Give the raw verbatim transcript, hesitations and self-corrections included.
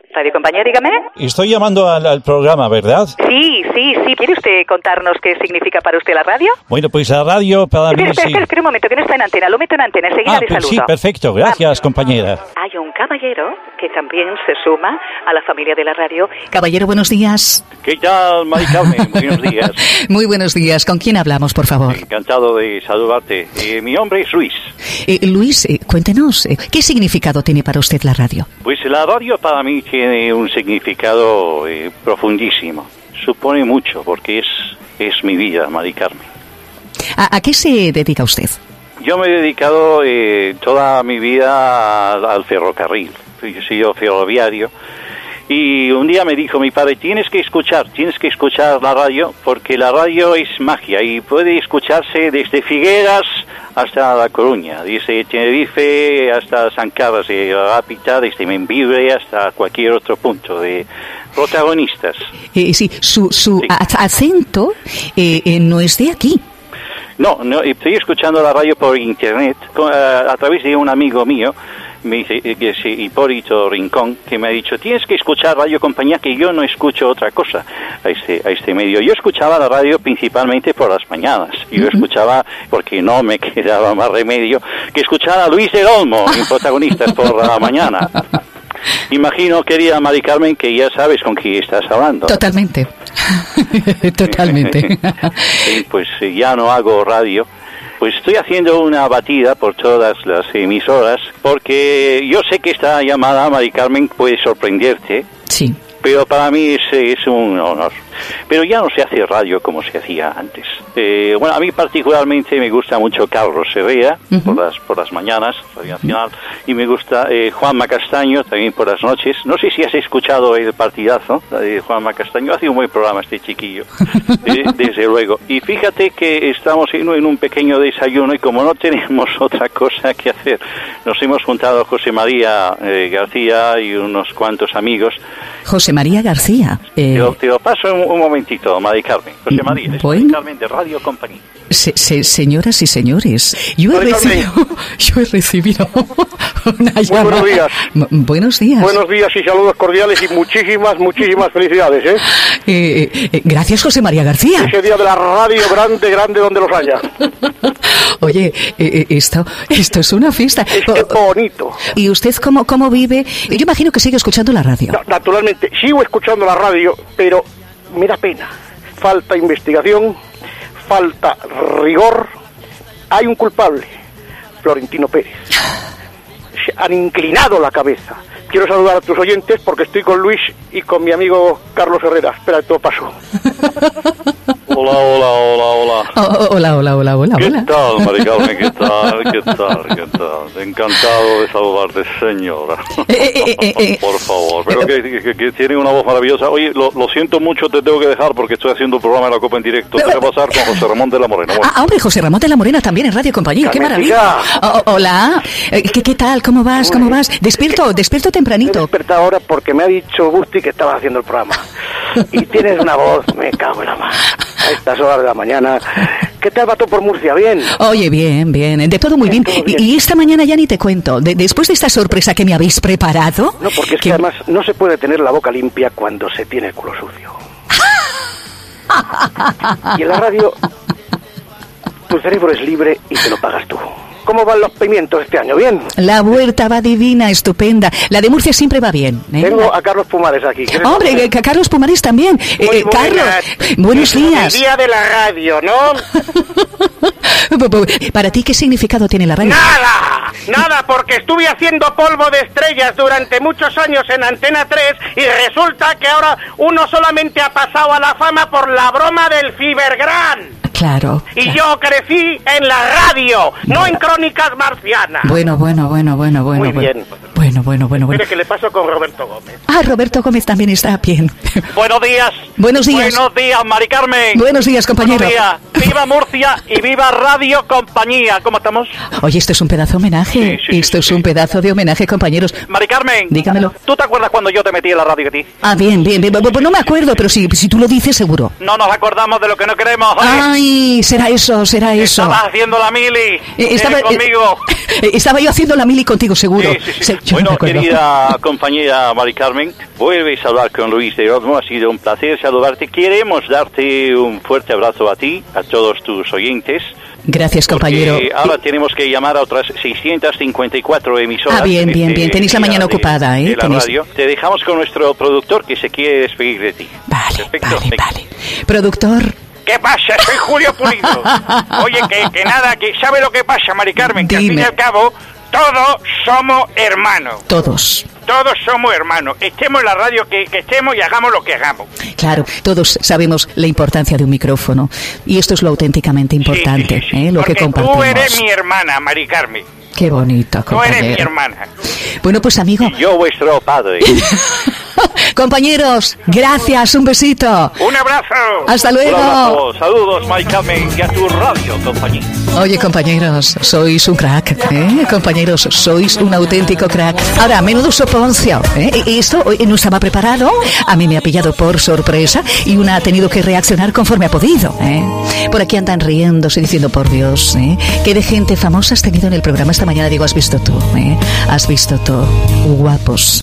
Radio Compañía, dígame. Estoy llamando al, al programa, ¿verdad? Sí, sí, sí. ¿Quiere usted contarnos qué significa para usted la radio? Bueno, pues la radio para espera, mí espera, sí... Espera, espera un momento, que no está en antena. Lo meto en antena, enseguida Ah, le pues saludo. sí, perfecto. Gracias, ah, compañera. Hay un caballero que también se suma a la familia de la radio. Caballero, buenos días. ¿Qué tal, Mari Carmen? Buenos días. Muy buenos días. ¿Con quién hablamos, por favor? Encantado de saludarte. Eh, mi nombre es Luis. Eh, Luis, eh, cuéntenos, eh, ¿qué significado tiene para usted la radio? Pues la radio para mí tiene un significado eh, profundísimo. Supone mucho porque es, es mi vida, Mari Carmen. ¿A, a qué se dedica usted? Yo me he dedicado eh, toda mi vida al, al ferrocarril. He sido ferroviario. Y un día me dijo mi padre, tienes que escuchar, tienes que escuchar la radio, porque la radio es magia y puede escucharse desde Figueras hasta La Coruña, desde Tenerife hasta San Carlos de Rápita, desde Membrive hasta cualquier otro punto de protagonistas. Eh, sí, su, su Sí. a- acento eh, eh, no es de aquí. No, no, estoy escuchando la radio por internet, con, a, a través de un amigo mío, me dice, que es Hipólito Rincón, que me ha dicho, tienes que escuchar Radio Compañía, que yo no escucho otra cosa a este, a este medio. Yo escuchaba la radio principalmente por las mañanas. Yo uh-huh. escuchaba, porque no me quedaba más remedio, que escuchar a Luis del Olmo en Protagonistas por la mañana. Imagino, querida Mari Carmen, que ya sabes con quién estás hablando. Totalmente. Totalmente. Sí, pues ya no hago radio. Pues estoy haciendo una batida por todas las emisoras, porque yo sé que esta llamada, Mari Carmen, puede sorprenderte. Sí. Pero para mí es, es un honor. Pero ya no se hace radio como se hacía antes. Eh, bueno, a mí particularmente me gusta mucho Carlos Herrera, uh-huh. por las por las mañanas, Radio Nacional, y me gusta eh, Juanma Castaño, también por las noches. No sé si has escuchado el partidazo de Juanma Castaño, hace un buen programa este chiquillo, eh, desde luego. Y fíjate que estamos en, en un pequeño desayuno y como no tenemos otra cosa que hacer, nos hemos juntado José María eh, García y unos cuantos amigos. José María García. Eh... Te, lo, te lo paso un, un momentito, Mari Carmen. José María, es bueno. Mari Carmen de Radio Compañía. Se, se, señoras y señores, yo he, recibido, yo he recibido una llamada. Buenos días. M- buenos días. Buenos días y saludos cordiales y muchísimas, muchísimas felicidades, ¿eh? Eh, eh, gracias, José María García. Ese día de la radio grande, grande donde los haya. Oye, eh, eh, esto, esto es una fiesta. Es que bonito. ¿Y usted cómo, cómo vive? Yo imagino que sigue escuchando la radio. No, naturalmente, sigo escuchando la radio, pero me da pena. Falta investigación, falta rigor. Hay un culpable, Florentino Pérez. Se han inclinado la cabeza. Quiero saludar a tus oyentes porque estoy con Luis y con mi amigo Carlos Herrera. Espera, te lo paso. Hola, hola, hola, hola. Oh, hola, hola, hola, hola. ¿Qué hola. tal, Mari Carmen? ¿Qué tal? ¿Qué tal? ¿Qué tal? Encantado de saludarte, señora. Eh, eh, eh, eh, Por favor, pero que, que, que tiene una voz maravillosa. Oye, lo, lo siento mucho, te tengo que dejar porque estoy haciendo un programa de la Copa en directo. Te voy a pasar con José Ramón de la Morena. Bueno. Ah, hombre, José Ramón de la Morena también en Radio Compañía. ¡Qué maravilla! Oh, hola. Eh, ¿Qué, ¿Qué tal? ¿Cómo vas? ¿Cómo vas? Despierto, despierto Me he tempranito. despertado ahora porque me ha dicho Busti que estabas haciendo el programa. Y tienes una voz, me cago en la mano. A estas horas de la mañana. ¿Qué tal va todo por Murcia? ¿Bien? Oye, bien, bien, de todo muy bien. Todo bien. Y, y esta mañana ya ni te cuento. De, después de esta sorpresa que me habéis preparado... No, porque es que además no se puede tener la boca limpia cuando se tiene el culo sucio. Y en la radio, tu cerebro es libre y te lo pagas tú. ¿Cómo van los pimientos este año? ¿Bien? La huerta va divina, estupenda. La de Murcia siempre va bien. ¿eh? Tengo a Carlos Pumares aquí. Hombre, que, que Carlos Pumares también. Eh, Muy eh, Carlos, buenos días. El día de la radio, ¿no? Para ti, ¿qué significado tiene la radio? ¡Nada! Nada, porque estuve haciendo polvo de estrellas durante muchos años en Antena tres y resulta que ahora uno solamente ha pasado a la fama por la broma del Fibergran. Claro. Y claro. yo crecí en la radio, no en Crónicas Marcianas. Bueno, bueno, bueno, bueno, bueno. Muy bueno. bien. Bueno, bueno, bueno, bueno. Mire, ¿qué le pasó con Roberto Gómez? Ah, Roberto Gómez también está bien. Buenos días. Buenos días. Buenos días, Mari Carmen. Buenos días, compañero. Buenos días. viva Murcia y viva Radio Compañía. ¿Cómo estamos? Oye, esto es un pedazo de homenaje. Sí, sí, esto sí, es sí. un pedazo de homenaje, compañeros. Mari Carmen, dígamelo. ¿Tú te acuerdas cuando yo te metí en la radio que ti? Ah, bien, bien, bien. Pues no me acuerdo, pero si, si tú lo dices, seguro. No nos acordamos de lo que no queremos. ¿Oye? Ay, será eso, será eso. Estabas haciendo la mili. Eh, estaba, eh, conmigo. Eh, estaba yo haciendo la mili contigo, seguro. Sí, sí, sí. Se, yo bueno, no me acuerdo. querida compañera Mari Carmen, vuelves a hablar con Luis de Osmo. Ha sido un placer saludarte. Queremos darte un fuerte abrazo a ti, a todos tus oyentes. Gracias, compañero. Porque ahora tenemos que llamar a otras seiscientas cincuenta y cuatro emisoras. Ah, bien, bien, este bien. Tenéis la día mañana de, ocupada, ¿eh? de la Tenéis... radio. Te dejamos con nuestro productor que se quiere despedir de ti. Vale, Perfecto. vale, Venga. vale. Productor. ¿Qué pasa? Soy Julio Pulido. Oye, que, que nada, que ¿sabe lo que pasa, Mari Carmen? Que Dime. al fin y al cabo, todos somos hermanos. Todos. Todos somos hermanos. Estemos en la radio que, que estemos y hagamos lo que hagamos. Claro, todos sabemos la importancia de un micrófono. Y esto es lo auténticamente importante, Sí, sí, sí, sí. ¿eh? Lo Porque que compartimos. tú eres mi hermana, Mari Carmen. Qué bonito, Tú eres mi compañero. hermana. Bueno, pues amigo, Y yo vuestro padre. compañeros, gracias, un besito. Un abrazo. Hasta Un luego. abrazo. Saludos, Mari Carmen, y a tu radio, compañía. Oye, compañeros, sois un crack, ¿eh? Compañeros, sois un auténtico crack. Ahora, menudo soponcio, ¿eh? Y esto hoy no estaba preparado, a mí me ha pillado por sorpresa y una ha tenido que reaccionar conforme ha podido, ¿eh? Por aquí andan riéndose diciendo, por Dios, ¿eh? ¿Qué de gente famosa has tenido en el programa esta mañana? Digo, has visto tú, ¿eh? Has visto tú, guapos.